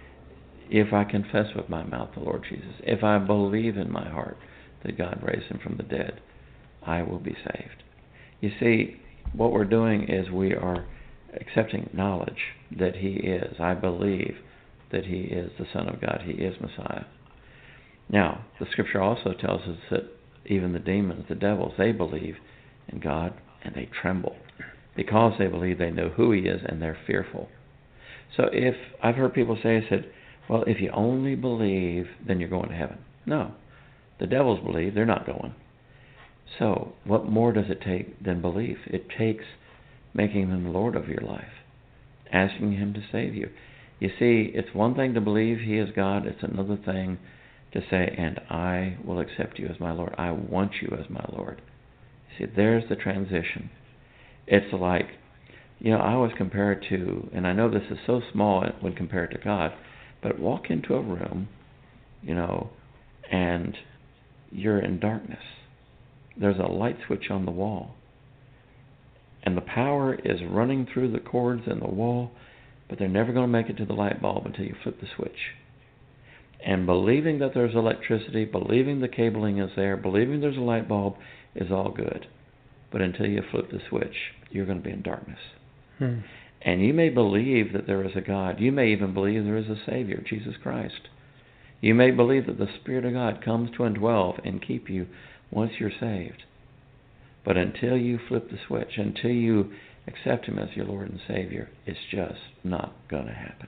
If I confess with my mouth the Lord Jesus, if I believe in my heart that God raised Him from the dead, I will be saved. You see, what we're doing is we are accepting knowledge that He is. I believe that He is the Son of God. He is Messiah. Now, the Scripture also tells us that even the demons, the devils, they believe in God and they tremble. Because they believe, they know who He is, and they're fearful. So if, I've heard people say, I said, well, if you only believe, then you're going to heaven. No. The devils believe, they're not going. So what more does it take than belief? It takes making Him the Lord of your life, asking Him to save you. You see, it's one thing to believe He is God. It's another thing to say, and I will accept you as my Lord. I want you as my Lord. You see, there's the transition. It's like, you know, I always compare it to, and I know this is so small when compared to God, but walk into a room, you know, and you're in darkness. There's a light switch on the wall, and the power is running through the cords in the wall, but they're never going to make it to the light bulb until you flip the switch. And believing that there's electricity, believing the cabling is there, believing there's a light bulb is all good. But until you flip the switch, you're going to be in darkness. Hmm. And you may believe that there is a God. You may even believe there is a Savior, Jesus Christ. You may believe that the Spirit of God comes to indwell and keep you once you're saved. But until you flip the switch, until you accept Him as your Lord and Savior, it's just not going to happen.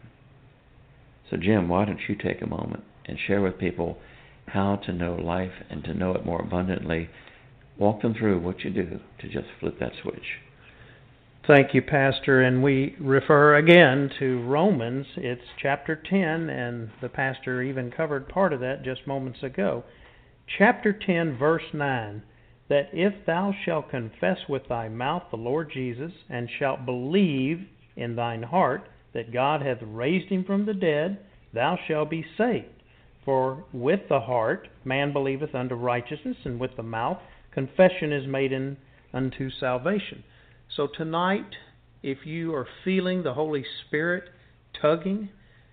So Jim, why don't you take a moment and share with people how to know life and to know it more abundantly. Walk them through what you do to just flip that switch. Thank you, Pastor. And we refer again to Romans. It's chapter ten, and the pastor even covered part of that just moments ago. Chapter ten, verse nine. that if thou shalt confess with thy mouth the Lord Jesus, and shalt believe in thine heart that God hath raised him from the dead, thou shalt be saved. For with the heart man believeth unto righteousness, and with the mouth confession is made in, unto salvation. So tonight, if you are feeling the Holy Spirit tugging,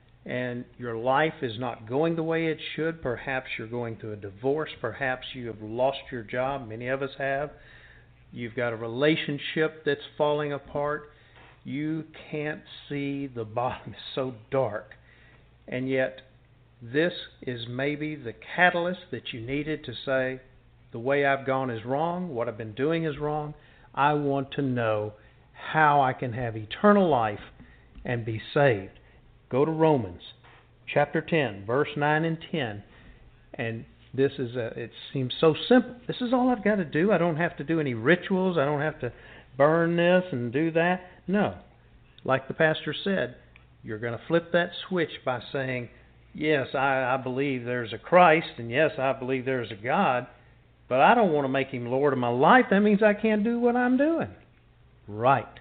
and your life is not going the way it should, perhaps you're going through a divorce, perhaps you have lost your job, many of us have, you've got a relationship that's falling apart, you can't see the bottom, it's so dark, and yet this is maybe the catalyst that you needed to say, the way I've gone is wrong, what I've been doing is wrong, I want to know how I can have eternal life and be saved. Go to Romans chapter ten, verse nine and ten, and this is a, it seems so simple. This is all I've got to do. I don't have to do any rituals. I don't have to burn this and do that. No. Like the pastor said, you're going to flip that switch by saying, yes, I, I believe there's a Christ, and yes, I believe there's a God, but I don't want to make him Lord of my life. That means I can't do what I'm doing. Right.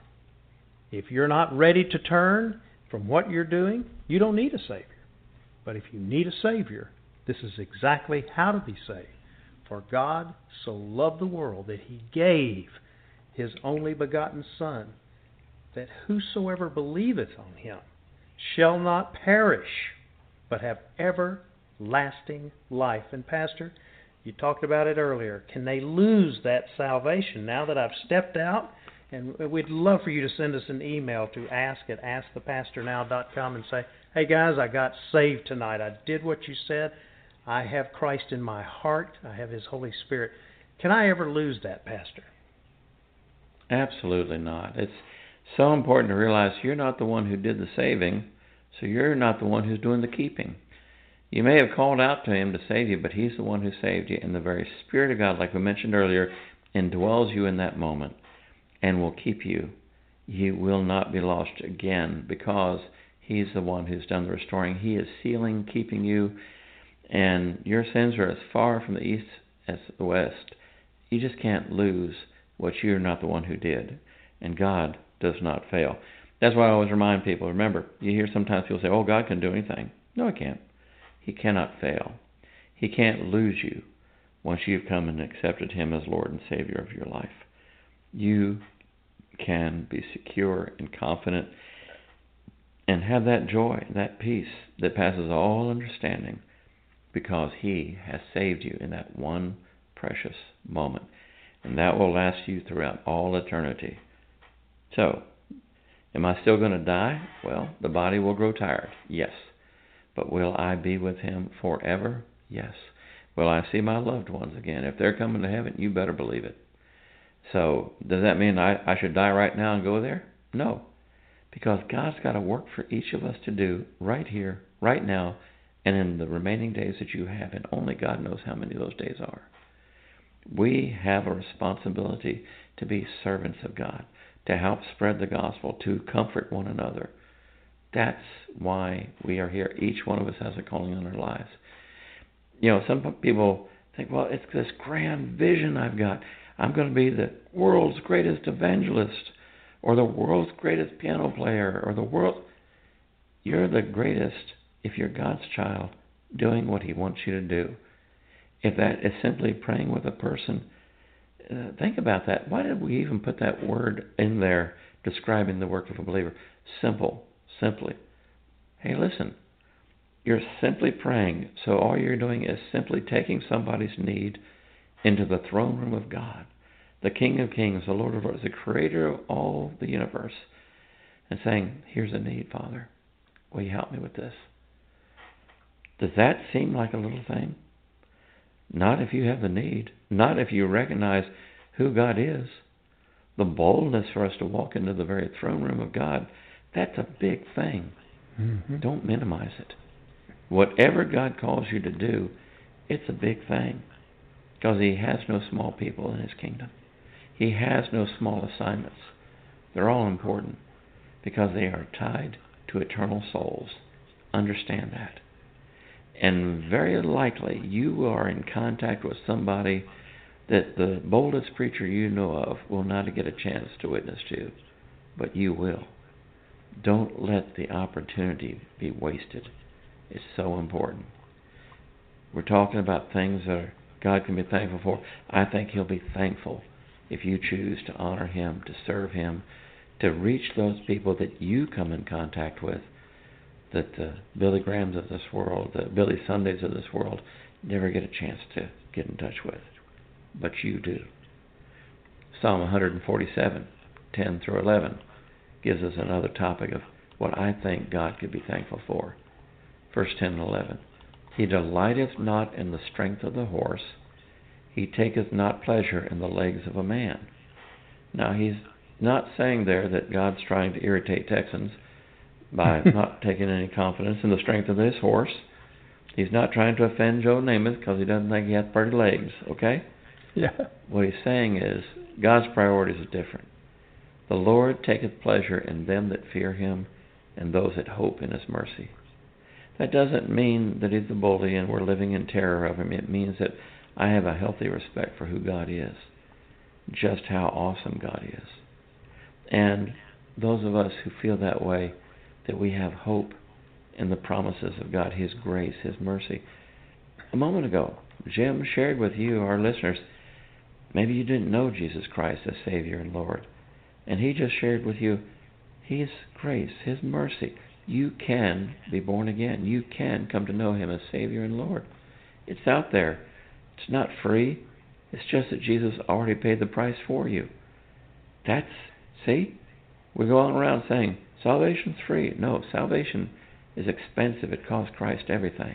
If you're not ready to turn from what you're doing, you don't need a Savior. But if you need a Savior, this is exactly how to be saved. For God so loved the world that he gave his only begotten Son, that whosoever believeth on him shall not perish, but have everlasting life. And Pastor, you talked about it earlier. Can they lose that salvation now that I've stepped out? And we'd love for you to send us an email to ask at ask the pastor now dot com and say, hey guys, I got saved tonight. I did what you said. I have Christ in my heart. I have his Holy Spirit. Can I ever lose that, Pastor? Absolutely not. It's so important to realize you're not the one who did the saving, so you're not the one who's doing the keeping. You may have called out to him to save you, but he's the one who saved you. And the very Spirit of God, like we mentioned earlier, indwells you in that moment and will keep you. You will not be lost again because he's the one who's done the restoring. He is sealing, keeping you, and your sins are as far from the east as the west. You just can't lose what you're not the one who did, and God does not fail. That's why I always remind people, remember, you hear sometimes people say, oh, God can do anything. No, he can't. He cannot fail. He can't lose you once you've come and accepted him as Lord and Savior of your life. You can be secure and confident and have that joy, that peace that passes all understanding because he has saved you in that one precious moment. And that will last you throughout all eternity. So, am I still going to die? Well, the body will grow tired, yes. But will I be with him forever? Yes. Will I see my loved ones again? If they're coming to heaven, you better believe it. So, does that mean I, I should die right now and go there? No. Because God's got a work for each of us to do right here, right now, and in the remaining days that you have, and only God knows how many of those days are. We have a responsibility to be servants of God, to help spread the gospel, to comfort one another. That's why we are here. Each one of us has a calling on our lives. You know, some people think, well, it's this grand vision I've got. I'm going to be the world's greatest evangelist, or the world's greatest piano player, or the world. You're the greatest if you're God's child, doing what he wants you to do. If that is simply praying with a person, uh, think about that. Why did we even put that word in there describing the work of a believer? Simple, simply. Hey, listen, you're simply praying, so all you're doing is simply taking somebody's need into the throne room of God, the King of Kings, the Lord of Lords, the Creator of all the universe, and saying, here's a need, Father. Will you help me with this? Does that seem like a little thing? Not if you have the need. Not if you recognize who God is. The boldness for us to walk into the very throne room of God, that's a big thing. Mm-hmm. Don't minimize it. Whatever God calls you to do, it's a big thing. Because he has no small people in his kingdom. He has no small assignments. They're all important because they are tied to eternal souls. Understand that. And very likely you are in contact with somebody that the boldest preacher you know of will not get a chance to witness to, but you will. Don't let the opportunity be wasted. It's so important. We're talking about things that are, God can be thankful for. I think He'll be thankful if you choose to honor Him, to serve Him, to reach those people that you come in contact with, that the Billy Grahams of this world, the Billy Sundays of this world, never get a chance to get in touch with. But you do. Psalm one forty-seven, ten through eleven, gives us another topic of what I think God could be thankful for. Verse ten and eleven. He delighteth not in the strength of the horse, he taketh not pleasure in the legs of a man. Now, he's not saying there that God's trying to irritate Texans by not taking any confidence in the strength of this horse. He's not trying to offend Joe Namath because he doesn't think he has pretty legs, okay? Yeah. What he's saying is God's priorities are different. The Lord taketh pleasure in them that fear Him and those that hope in His mercy. That doesn't mean that He's the bully and we're living in terror of Him. It means that I have a healthy respect for who God is, just how awesome God is. And those of us who feel that way, that we have hope in the promises of God, His grace, His mercy. A moment ago, Jim shared with you, our listeners, maybe you didn't know Jesus Christ as Savior and Lord. And he just shared with you His grace, His mercy. You can be born again. You can come to know Him as Savior and Lord. It's out there. It's not free. It's just that Jesus already paid the price for you. That's, see, we go on around saying, salvation's free. No, salvation is expensive. It cost Christ everything.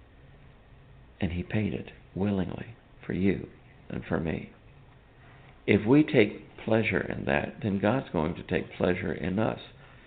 And He paid it willingly for you and for me. If we take pleasure in that, then God's going to take pleasure in us.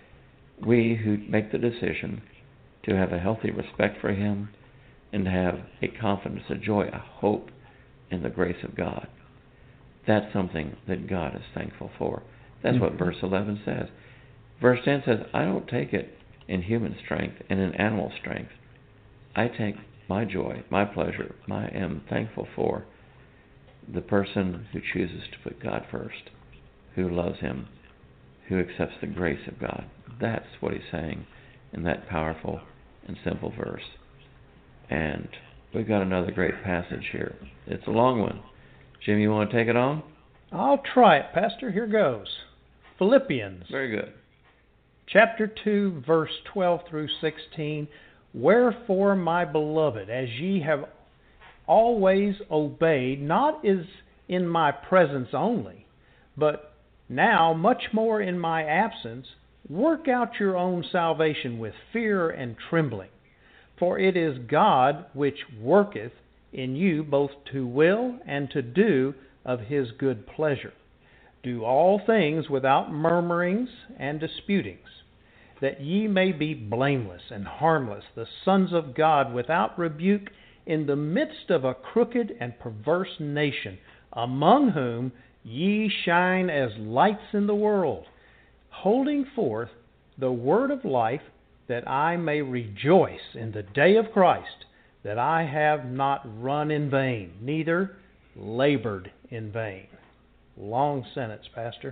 We who make the decision to have a healthy respect for Him and to have a confidence, a joy, a hope in the grace of God, that's something that God is thankful for. That's mm-hmm. what verse eleven says. Verse ten says, I don't take it in human strength and in animal strength. I take my joy, my pleasure, I am thankful for the person who chooses to put God first, who loves Him, who accepts the grace of God. That's what he's saying in that powerful and simple verse. And we've got another great passage here. It's a long one. Jim, you want to take it on? I'll try it, Pastor. Here goes. Philippians. Very good. Chapter two, verse twelve through sixteen. Wherefore, my beloved, as ye have always obeyed, not as in my presence only, but now much more in my absence, work out your own salvation with fear and trembling. For it is God which worketh in you both to will and to do of His good pleasure. Do all things without murmurings and disputings, that ye may be blameless and harmless, the sons of God without rebuke, in the midst of a crooked and perverse nation, among whom ye shine as lights in the world, holding forth the word of life, that I may rejoice in the day of Christ, that I have not run in vain, neither labored in vain. Long sentence, Pastor.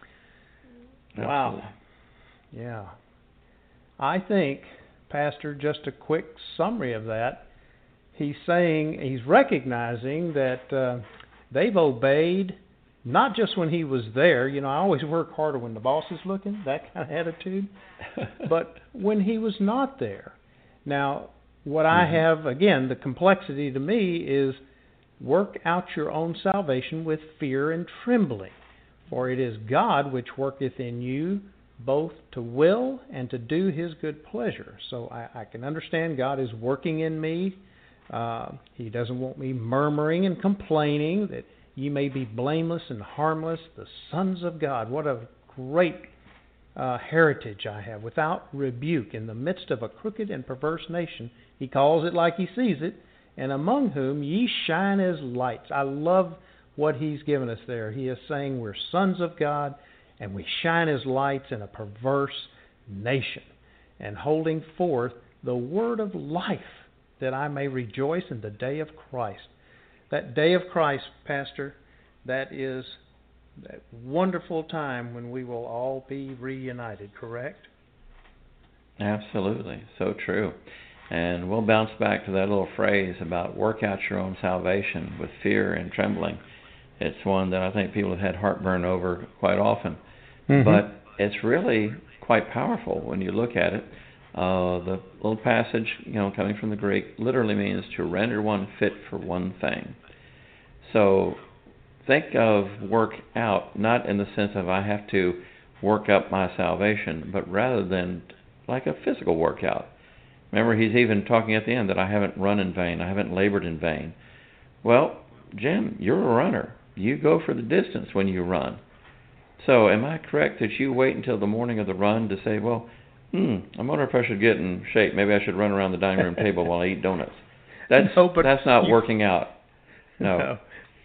Wow. Yeah. I think, Pastor, just a quick summary of that, he's saying, he's recognizing that uh, they've obeyed, not just when he was there. You know, I always work harder when the boss is looking, that kind of attitude. But when he was not there. Now, what mm-hmm. I have, again, the complexity to me is work out your own salvation with fear and trembling. For it is God which worketh in you both to will and to do His good pleasure. So I, I can understand God is working in me. Uh, he doesn't want me murmuring and complaining, that ye may be blameless and harmless, the sons of God. What a great uh, heritage I have, without rebuke, in the midst of a crooked and perverse nation. He calls it like He sees it, and among whom ye shine as lights. I love what He's given us there. He is saying we're sons of God, and we shine as lights in a perverse nation, and holding forth the word of life, that I may rejoice in the day of Christ. That day of Christ, Pastor, that is that wonderful time when we will all be reunited, correct? Absolutely. So true. And we'll bounce back to that little phrase about work out your own salvation with fear and trembling. It's one that I think people have had heartburn over quite often. Mm-hmm. But it's really quite powerful when you look at it. Uh, the little passage, you know, coming from the Greek, literally means to render one fit for one thing. So think of work out, not in the sense of I have to work up my salvation, but rather than like a physical workout. Remember, he's even talking at the end that I haven't run in vain, I haven't labored in vain. Well, Jim, you're a runner. You go for the distance when you run. So am I correct that you wait until the morning of the run to say, well, hmm, I wonder if I should get in shape. Maybe I should run around the dining room table while I eat donuts. That's no, that's not you, working out. No. no.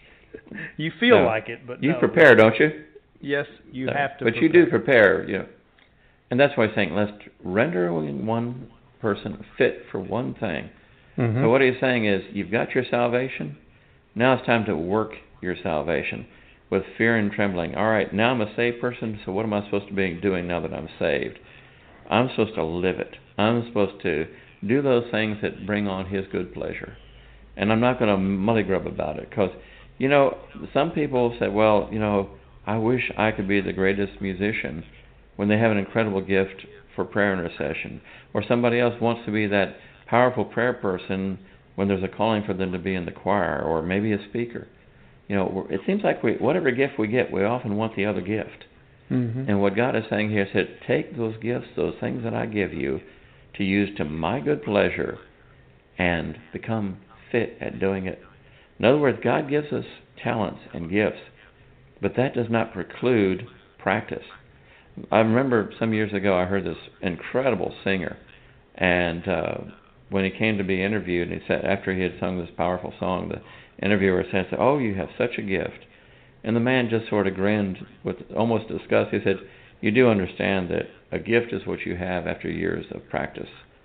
You feel no. like it, but you no. prepare, don't you? Yes, you no. have to But prepare. you do prepare, you know. And that's why I'm saying, let's render one person fit for one thing. Mm-hmm. So what he's saying is, you've got your salvation. Now it's time to work your salvation with fear and trembling. All right, now I'm a saved person, so what am I supposed to be doing now that I'm saved? I'm supposed to live it. I'm supposed to do those things that bring on His good pleasure. And I'm not going to mully-grub about it, because, you know, some people say, well, you know, I wish I could be the greatest musician, when they have an incredible gift for prayer intercession. Or somebody else wants to be that powerful prayer person when there's a calling for them to be in the choir, or maybe a speaker. You know, it seems like we, whatever gift we get, we often want the other gift. Mm-hmm. And what God is saying here is that take those gifts, those things that I give you, to use to my good pleasure and become fit at doing it. In other words, God gives us talents and gifts, but that does not preclude practice. I remember some years ago I heard this incredible singer, and uh, when he came to be interviewed, and he said, after he had sung this powerful song, the interviewer said, oh, you have such a gift. And the man just sort of grinned with almost disgust. He said, you do understand that a gift is what you have after years of practice.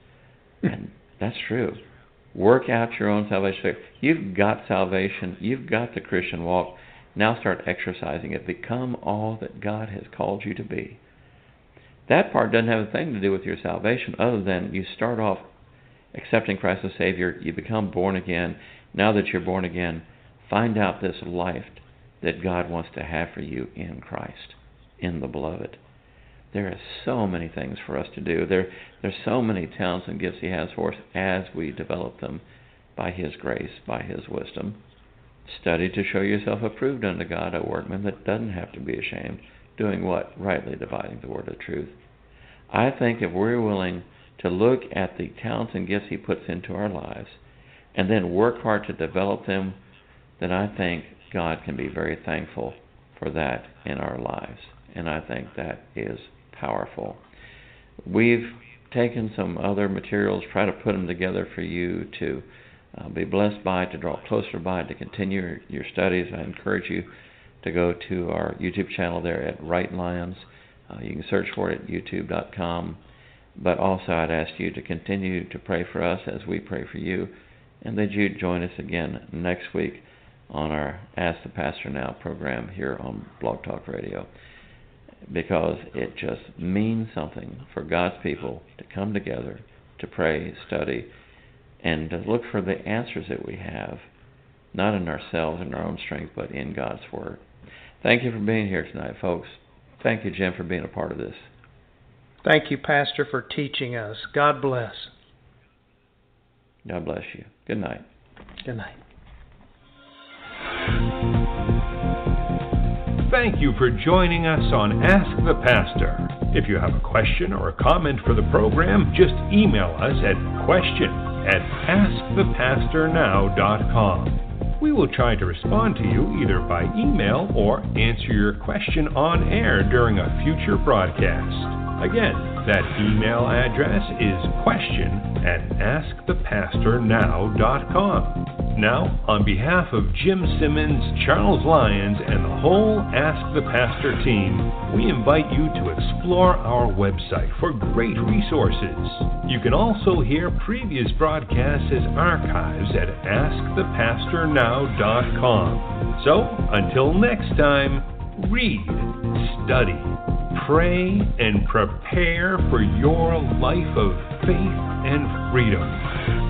And that's true. Work out your own salvation. You've got salvation. You've got the Christian walk. Now start exercising it. Become all that God has called you to be. That part doesn't have a thing to do with your salvation, other than you start off accepting Christ as Savior. You become born again. Now that you're born again, find out this life that God wants to have for you in Christ, in the Beloved. There are so many things for us to do. There, there's so many talents and gifts He has for us as we develop them by His grace, by His wisdom. Study to show yourself approved unto God, a workman that doesn't have to be ashamed, doing what? Rightly dividing the word of truth. I think if we're willing to look at the talents and gifts He puts into our lives and then work hard to develop them, then I think God can be very thankful for that in our lives. And I think that is powerful. We've taken some other materials, try to put them together for you to uh, be blessed by, to draw closer by, to continue your studies. I encourage you to go to our YouTube channel there at Right Lions. Uh, you can search for it at youtube dot com. But also I'd ask you to continue to pray for us as we pray for you, and that you'd join us again next week on our Ask the Pastor Now program here on Blog Talk Radio, because it just means something for God's people to come together, to pray, study, and to look for the answers that we have, not in ourselves and our own strength, but in God's Word. Thank you for being here tonight, folks. Thank you, Jim, for being a part of this. Thank you, Pastor, for teaching us. God bless. God bless you. Good night. Good night. Thank you for joining us on Ask the Pastor. If you have a question or a comment for the program, just email us at question at ask the pastor now dot com. We will try to respond to you either by email or answer your question on air during a future broadcast. Again, that email address is question at ask the pastor now dot com. Now, on behalf of Jim Simmons, Charles Lyons, and the whole Ask the Pastor team, we invite you to explore our website for great resources. You can also hear previous broadcasts as archives at ask the pastor now dot com. So, until next time, read, study, pray, and prepare for your life of faith and freedom.